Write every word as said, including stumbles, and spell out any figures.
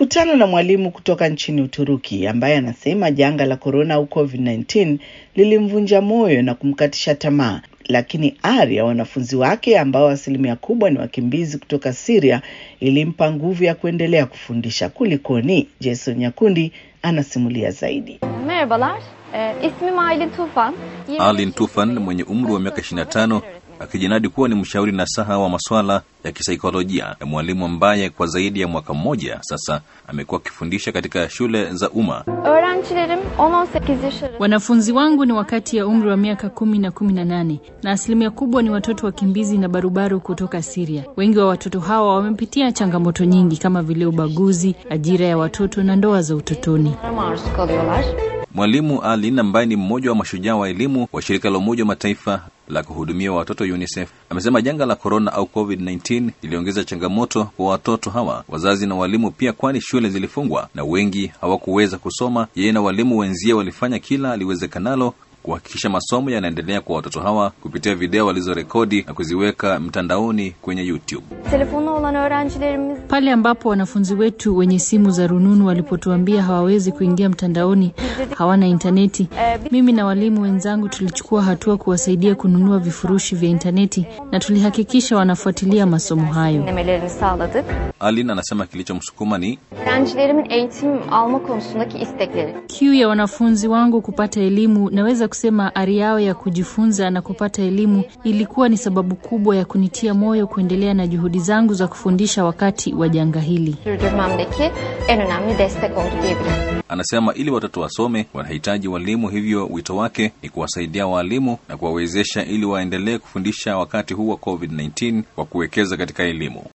Nilikutana na mwalimu kutoka nchini Uturuki ambaye anasema janga la corona au covid kumi na tisa lilimvunja moyo na kumkatisha tamaa, lakini ari ya wanafunzi wake ambao asilimia kubwa ni wakimbizi kutoka Syria ilimpa nguvu ya kuendelea kufundisha. Kulikoni? Jason Nyakundi anasimulia zaidi. Merhabalar, e, ismim Aylin Tufan. Aylin Tufan mwenye umri wa miaka ishirini na tano akijinadi kuwa ni mshauri nasaha wa masuala ya kisaikolojia na mwalimu ambaye kwa zaidi ya mwaka mmoja sasa amekuwa akifundisha katika shule za umma. Öğrencilerim on on sekiz yaş arası. Wanafunzi wangu ni wakati ya umri wa miaka kumi na kumi na nane na asilimia kubwa ni watoto wakimbizi na barubaru kutoka Syria. Wengi wa watoto hawa wamepitia changamoto nyingi kama vile ubaguzi, ajira ya watoto na ndoa za utotoni. Mwalimu Aylin ambaye ni mmoja wa mashujaa wa elimu wa shirika la Umoja wa Mataifa la kuhudumia watoto UNICEF amesema janga la corona au covid kumi na tisa iliongeza changamoto kwa watoto hawa, wazazi na walimu pia, kwani shule zilifungwa na wengi hawakuweza kusoma. Yeye na walimu wenzie walifanya kila aliwezekanalo kuhakikisha masomo yanaendelea kwa watoto hawa kupitia video walizorekodi na kuziweka mtandaoni kwenye YouTube. Telefonu olan öğrencilerimiz Pale ambapo wanafunzi wetu wenye simu za rununu walipotuambia hawawezi kuingia mtandaoni, hawana interneti, mimi na walimu wenzangu tulichukua hatua kuwasaidia kununua vifurushi vya interneti na tulihakikisha wanafuatilia masomo hayo. Aylin anasema kilichomsukuma ni öğrencilerimin eğitim alma konusundaki istekleri. Kiu ya wanafunzi wangu kupata elimu, naweza kusema ari yao ya kujifunza na kupata elimu ilikuwa ni sababu kubwa ya kunitia moyo kuendelea na juhudi zangu za kufundisha wakati wa janga hili. Sürdürmemdeki en önemli destek oldu diyebilirim. Anasema ili watoto wasome wanahitaji walimu, hivyo wito wake ni kuwasaidia walimu na kuwawezesha ili waendelee kufundisha wakati huu wa covid kumi na tisa kwa kuwekeza katika elimu.